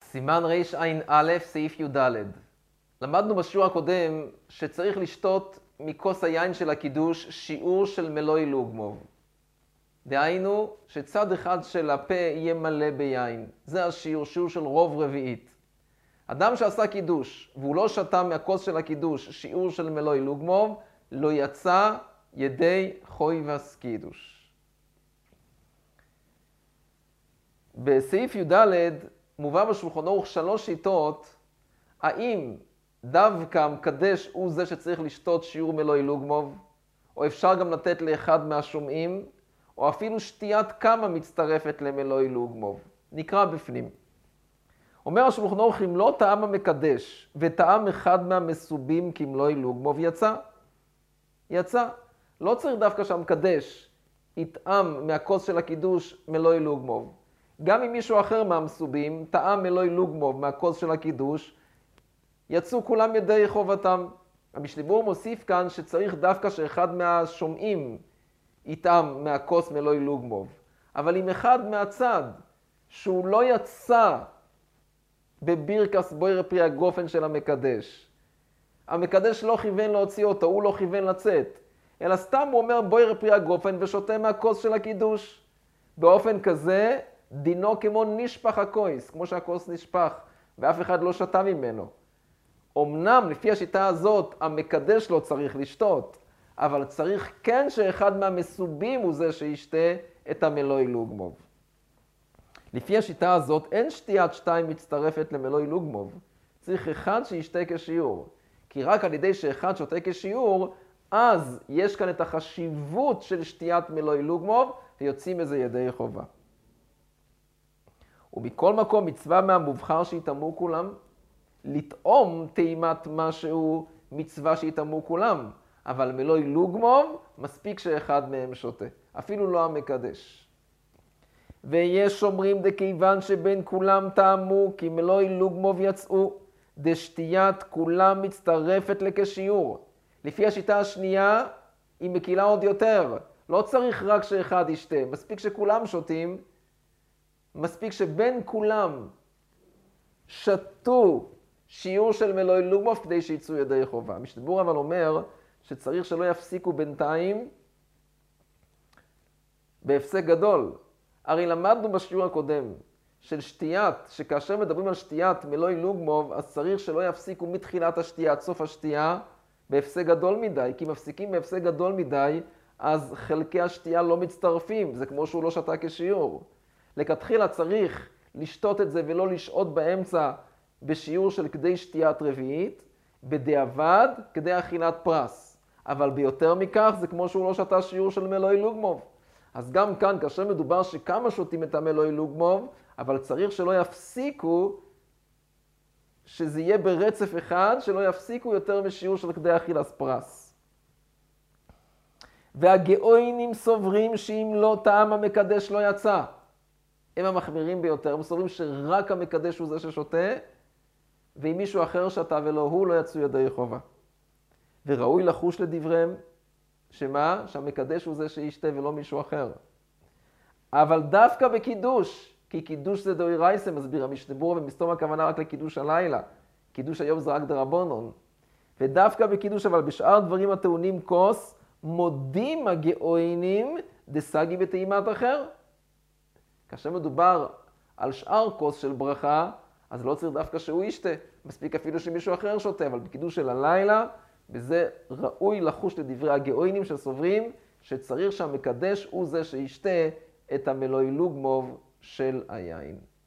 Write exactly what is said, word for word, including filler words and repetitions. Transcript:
סימן רע"א, סעיף י"ד. למדנו בשיעור הקודם שצריך לשתות מכוס היין של הקידוש שיעור של מלואי לוגמוב. דהיינו שצד אחד של הפה יהיה מלא ביין. זה השיעור, שיעור של רוב רביעית. אדם שעשה קידוש והוא לא שתה מהכוס של הקידוש שיעור של מלואי לוגמוב, לא יצא ידי חוי והסקידוש. בסעיף י"ד מובא בשולחן ערוך שלוש שיטות, האם דווקא המקדש הוא זה שצריך לשתות שיעור מלואי לוגמוב, או אפשר גם לתת לאחד מהשומעים, או אפילו שתיית כמה מצטרפת למלואי לוגמוב. נקרא בפנים. אומר השולחן ערוך, אם לא טעם המקדש וטעם אחד מהמסובים כמלואי לוגמוב, יצא. יצא. לא צריך דווקא שהמקדש יטעם מהכוס של הקידוש מלואי לוגמוב. גם אם מישהו אחר מהמסובים טעם מלואי לוגמוב מהכוס של הקידוש, יצאו כולם ידי חובתם. המשנה ברורה מוסיף כאן שצריך דווקא שאחד מהשומעים יטעם מהכוס מלואי לוגמוב. אבל אם אחד מהצד שהוא לא יצא בבירקס בוירא פרי הגופן של המקדש, המקדש לא כיוון להוציא אותו, הוא לא כיוון לצאת, אלא סתם הוא אומר בוירא פרי הגופן ושותה מהכוס של הקידוש. באופן כזה דינו כמו נשפך הכוס, כמו שהכוס נשפך ואף אחד לא שתה ממנו. אמנם לפי השיטה הזאת המקדש לא צריך לשתות, אבל צריך כן שאחד מהמסובים הוא זה שישתה את המלואי לוגמוב. לפי השיטה הזאת אין שתיית שתיים מצטרפת למלואי לוגמוב. צריך אחד שישתה כשיעור. כי רק על ידי שאחד שותה כשיעור, אז יש כאן את החשיבות של שתיית מלואי לוגמוב, ויוצאים מזה ידי חובה. ומכל מקום מצווה מהמובחר שיתאמו כולם, לטעום טעימת משהו מצווה שיתאמו כולם, אבל מלואי לוגמוב מספיק שאחד מהם שותה, אפילו לא המקדש. ויש אומרים דכיוון שבין כולם טעמו כי מלואי לוגמוב יצאו, דשתיית כולם מצטרפת לכשיעור. לפי השיטה השנייה היא מקילה עוד יותר, לא צריך רק שאחד ישתה, מספיק שכולם שותים, מספיק שבין כולם שתו שיעור של מלואי לוגמוב כדי שיצאו ידי חובה. המשנה ברורה אבל אומר שצריך שלא יפסיקו בינתיים בהפסק גדול. הרי למדנו בשיעור הקודם של שתיית, שכאשר מדברים על שתיית מלואי לוגמוב, אז צריך שלא יפסיקו מתחילת השתייה עד סוף השתייה בהפסק גדול מדי, כי אם מפסיקים בהפסק גדול מדי, אז חלקי השתייה לא מצטרפים, זה כמו שהוא לא שתה כשיעור. לכתחילה צריך לשתות את זה ולא לשעות באמצע בשיעור של כדי שתיית רביעית, בדיעבד כדי אכילת פרס. אבל ביותר מכך זה כמו שהוא לא שתה שיעור של מלואי לוגמוב. אז גם כאן כאשר מדובר שכמה שותים את המלואי לוגמוב, אבל צריך שלא יפסיקו, שזה יהיה ברצף אחד, שלא יפסיקו יותר משיעור של כדי אכילת פרס. והגאוינים סוברים שאם לא טעם המקדש לא יצא. הם המחמירים ביותר, הם סוברים שרק המקדש הוא זה ששותה, ואם מישהו אחר שתה ולא הוא, לא יצאו ידי חובה. וראוי לחוש לדבריהם, שמה? שהמקדש הוא זה שישתה ולא מישהו אחר. אבל דווקא בקידוש, כי קידוש זה דאורייתא, מסביר המשנה ברורה, ומסתום הכוונה רק לקידוש הלילה. קידוש היום זה רק דרבנן. ודווקא בקידוש, אבל בשאר דברים הטעונים כוס, מודים הגאוינים דסגי בטעימת אחר. כאשר מדובר על שאר כוס של ברכה, אז לא צריך דווקא שהוא ישתה. מספיק אפילו שמישהו אחר שותה, אבל בקידוש של הלילה, בזה ראוי לחוש לדברי הגאוינים שסוברים שצריך שהמקדש הוא זה שישתה את המלואי לוגמוב של היין.